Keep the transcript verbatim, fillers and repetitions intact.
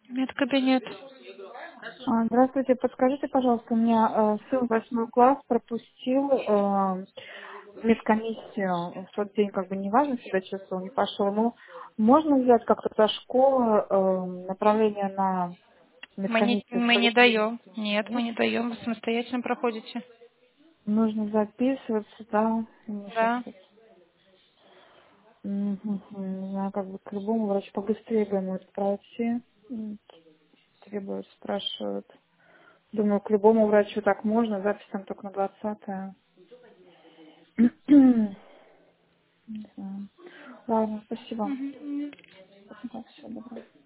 Медкабинет. А, Здравствуйте, подскажите, пожалуйста, у меня э, сын восьмой класс пропустил э, медкомиссию в тот день, как бы неважно, себя чувствовал, не пошел. Ну, можно взять как-то со школы э, направление на Мы не, медкомиссию в мы не даем. поликлинике? Нет, мы Нет? не даем. Вы самостоятельно проходите. Нужно записываться, да, мне сейчас Да. вот, мгм, не знаю, как бы к любому врачу побыстрее бы ему это пройти. М, Требуют, спрашивают. Думаю, к любому врачу так можно, запись там только на двадцатое. Не знаю. Ладно, спасибо. Мгм. Да, всего доброго.